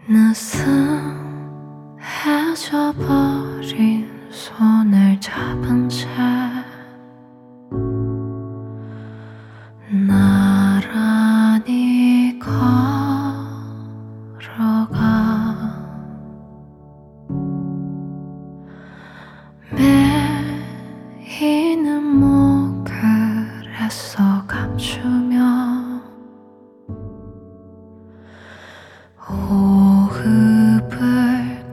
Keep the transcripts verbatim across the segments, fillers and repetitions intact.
느슨해져 버린 손을 잡은 채 나란히 걸어가 메이는 목을 애써 감추며 호흡을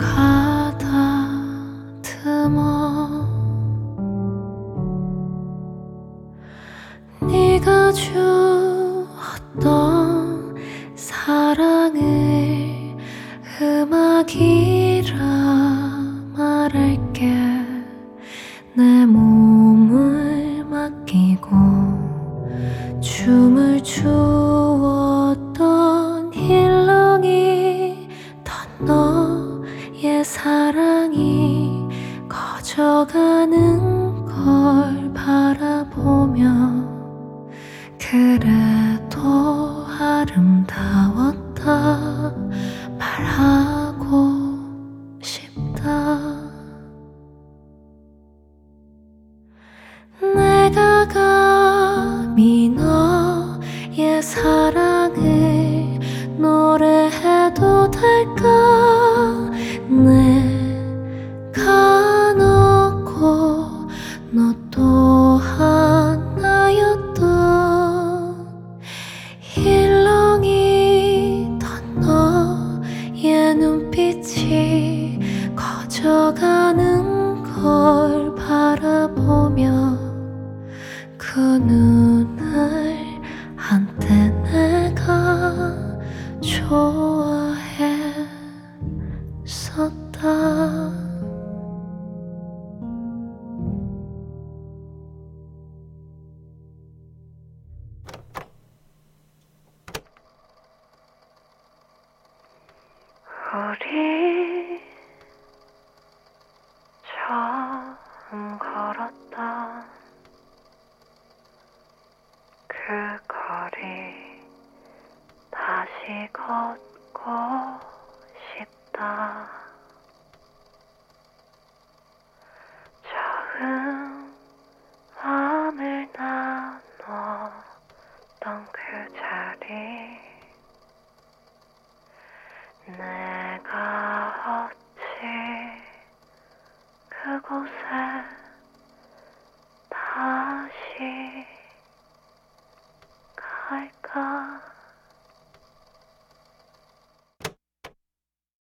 가다듬어 네가 주었던 사랑을 음악이라 말할게 내 몸을 맡기고 춤을 추었던 힐링이 던 너의 사랑이 커져가는 걸 바라보며 그래도 아름다웠다 말하고 싶다. 내가 감히 너의 사랑을 노래해도 될까? 내가 너고 너 또한 나였던 일렁이던 너의 눈빛이 커져가는 걸 바라보며 그 눈을 한때 내가 좋아했었다. 우리 처음 걸었던 그 거리 다시 걷고 싶다. 처음 마음을 나눴던 그 자리 내가 어찌 그곳에